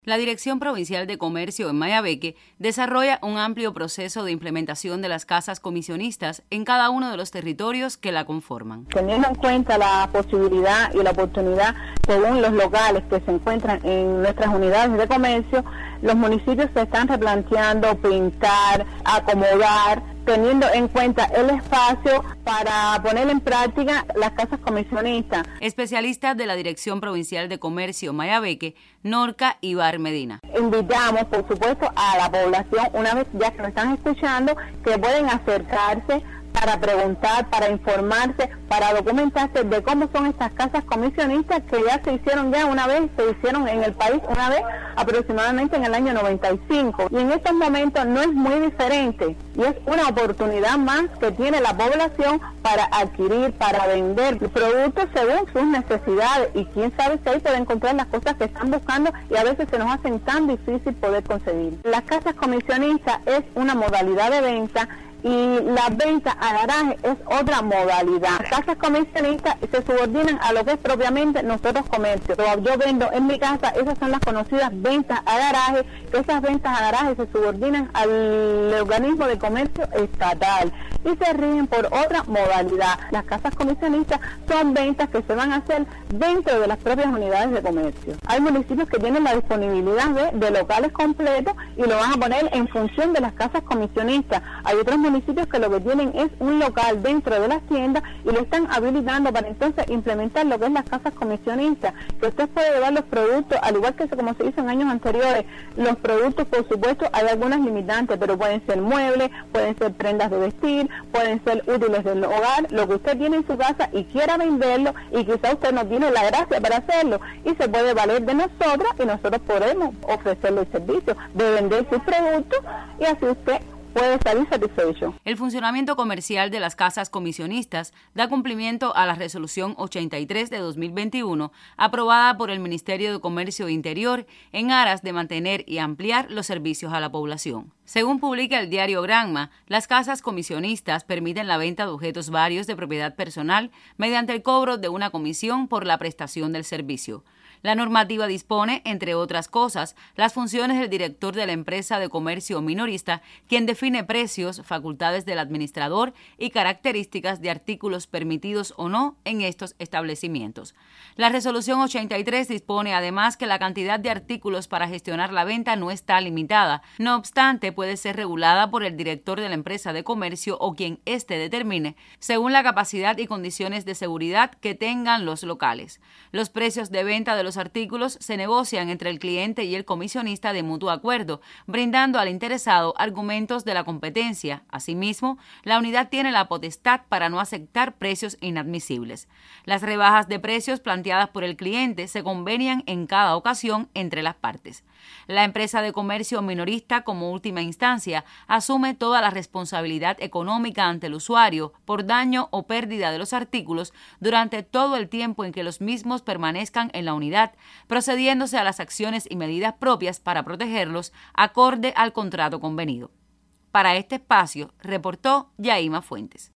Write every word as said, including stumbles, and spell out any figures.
La Dirección Provincial de Comercio en Mayabeque desarrolla un amplio proceso de implementación de las casas comisionistas en cada uno de los territorios que la conforman. Teniendo en cuenta la posibilidad y la oportunidad según los locales que se encuentran en nuestras unidades de comercio, los municipios se están replanteando pintar, acomodar, teniendo en cuenta el espacio para poner en práctica las casas comisionistas. Especialistas de la Dirección Provincial de Comercio Mayabeque, Norca Ibar Medina. Invitamos, por supuesto, a la población, una vez ya que nos están escuchando, que pueden acercarse para preguntar, para informarse, para documentarse de cómo son estas casas comisionistas que ya se hicieron ya una vez, se hicieron en el país una vez aproximadamente en el año noventa y cinco. Y en estos momentos no es muy diferente y es una oportunidad más que tiene la población para adquirir, para vender productos según sus necesidades y quién sabe si ahí puede encontrar las cosas que están buscando y a veces se nos hacen tan difícil poder conseguir. Las casas comisionistas es una modalidad de venta y la venta a garaje es otra modalidad. Las casas comisionistas se subordinan a lo que es propiamente nosotros comercio. Yo vendo en mi casa, esas son las conocidas ventas a garaje, que esas ventas a garaje se subordinan al organismo de comercio estatal y se rigen por otra modalidad. Las casas comisionistas son ventas que se van a hacer dentro de las propias unidades de comercio. Hay municipios que tienen la disponibilidad de, de locales completos y lo van a poner en función de las casas comisionistas. Hay otros municipios que lo que tienen es un local dentro de las tiendas y lo están habilitando para entonces implementar lo que es las casas comisionistas, que usted puede llevar los productos, al igual que como se hizo en años anteriores, los productos por supuesto hay algunas limitantes, pero pueden ser muebles, pueden ser prendas de vestir, pueden ser útiles del hogar, lo que usted tiene en su casa y quiera venderlo y quizá usted no tiene la gracia para hacerlo y se puede valer de nosotros y nosotros podemos ofrecerle el servicio de vender sus productos y así usted puede salir satisfecho. El funcionamiento comercial de las casas comisionistas da cumplimiento a la Resolución ochenta y tres de dos mil veintiuno, aprobada por el Ministerio de Comercio Interior en aras de mantener y ampliar los servicios a la población. Según publica el diario Granma, las casas comisionistas permiten la venta de objetos varios de propiedad personal mediante el cobro de una comisión por la prestación del servicio. La normativa dispone, entre otras cosas, las funciones del director de la empresa de comercio minorista, quien define precios, facultades del administrador y características de artículos permitidos o no en estos establecimientos. La Resolución ochenta y tres dispone además que la cantidad de artículos para gestionar la venta no está limitada. No obstante, puede ser regulada por el director de la empresa de comercio o quien éste determine, según la capacidad y condiciones de seguridad que tengan los locales. Los precios de venta de los Los artículos se negocian entre el cliente y el comisionista de mutuo acuerdo, brindando al interesado argumentos de la competencia. Asimismo, la unidad tiene la potestad para no aceptar precios inadmisibles. Las rebajas de precios planteadas por el cliente se convenian en cada ocasión entre las partes. La empresa de comercio minorista, como última instancia, asume toda la responsabilidad económica ante el usuario por daño o pérdida de los artículos durante todo el tiempo en que los mismos permanezcan en la unidad, procediéndose a las acciones y medidas propias para protegerlos acorde al contrato convenido. Para este espacio, reportó Yaima Fuentes.